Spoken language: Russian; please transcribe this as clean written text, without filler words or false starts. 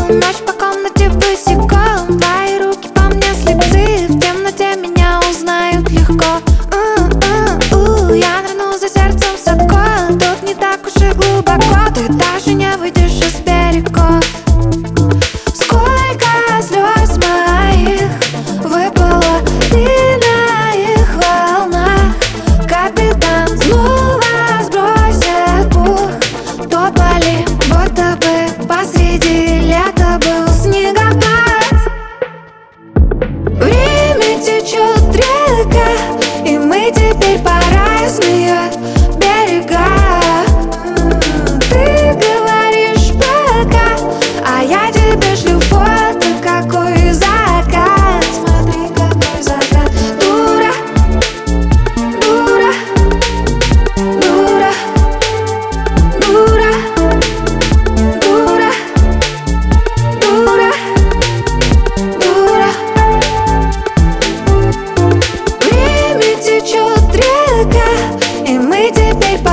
Ночь по комнате босиком, твои руки по мне слепцы. В темноте меня узнают легко. Я нырну за сердцем в садко, тут не так уж и глубоко. Ты даже не выйдешь из берегов. Сколько слез моих выпало ты на их волнах. Капитан снова сбросит пух. Тополи, будто бы посреди лета был снегопад. Время течет река, и мы теперь по разные берега. Ты говоришь пока, а я тебе шлю фото, какой закат. Смотри, какой закат. Дура, дура, дура, дура, дура, дура, дура. Время течет река, и мы теперь